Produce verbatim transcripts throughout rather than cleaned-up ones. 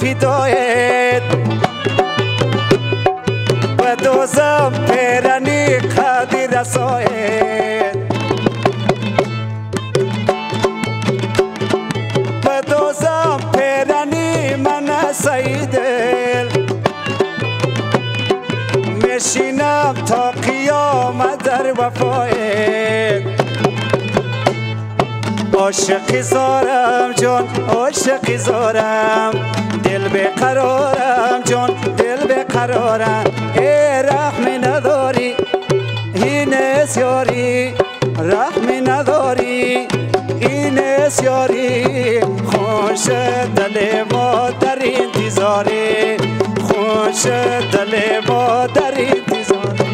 فدایت بدوزم پیرانی قدی رسایت بدوزم پیرانی من سیدل میشینم تا قیامت در وفایت عاشقی زارم جان عاشقی زارم دل بیقرارم جان دل بیقرارم ای رحمی نداری این یاری رحمی نداری این یاری خوش دل ما در انتظاری خوش دل ما در انتظاری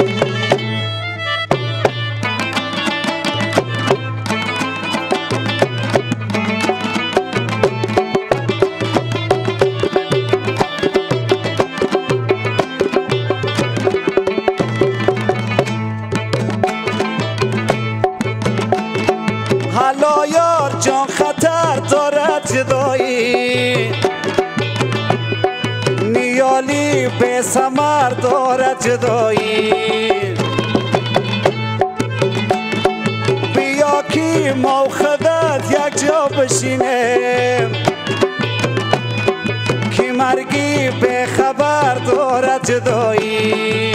حالا یار جان خطر دارد جدایی نیالی به ثمر دارد جدایی بیا که ما و خودت یک جا بشینیم که مرگی به خبر دارد جدایی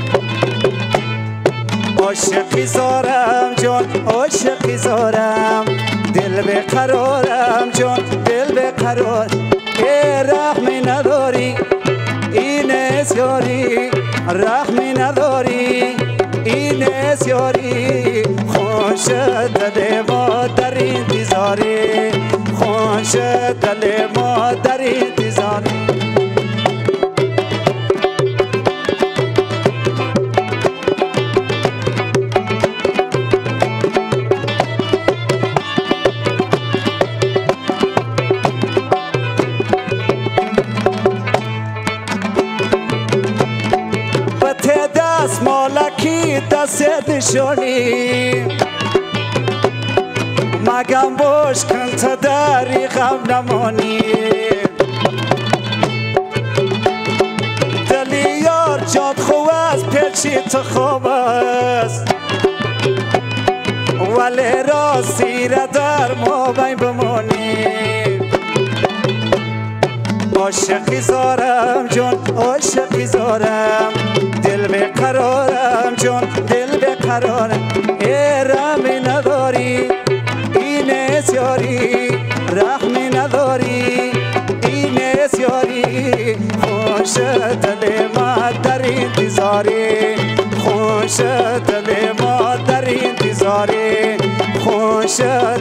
عاشقی زارم جان عاشقی زارم دل بیقرارم جان دل بیقرار ای رحمی نداری این یاری رحمی نداری این یاری خوش دل ما در انتظاری خوش دل ما در انتظاری دست مالکی دست شونی مگم باش کن تا داری غم نمانی دلی یار جاد خوب است پیچی تو خوب است ولی راستی را در ما بین بمانی عاشقی زارم جان عاشقی زارم دل بیقرارم جان دل بیقرارم ای رحمی نداری این یاری رحمی نداری این یاری خوش دل ما در انتظاری خوش دل ما در انتظاری خوش